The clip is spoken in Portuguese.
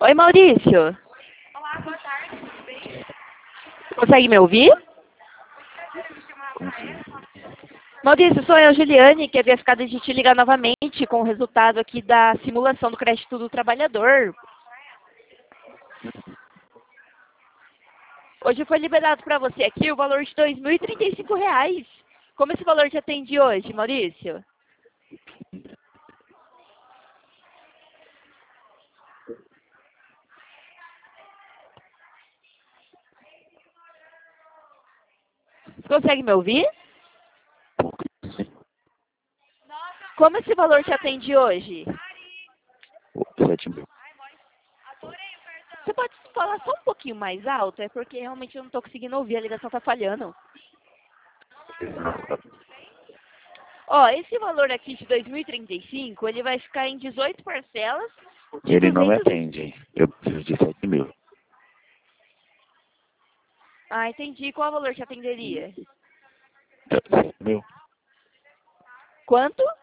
Oi, Maurício. Olá, boa tarde, tudo bem? Consegue me ouvir? Maurício, sou eu, Juliane, que havia ficado de te ligar novamente com o resultado aqui da simulação do crédito do trabalhador. Hoje foi liberado para você aqui o valor de R$ 2.035. Como esse valor te atende hoje, Maurício? Você consegue me ouvir? Como esse valor te atende hoje? 7.000. Você pode falar só um pouquinho mais alto? É porque realmente eu não estou conseguindo ouvir, a ligação está falhando. Ó, esse valor aqui de 2.035, ele vai ficar em 18 parcelas de Ele não me 200... atende. Eu preciso de 7.000. Ah, entendi. Qual valor te atenderia? 7.000. Quanto?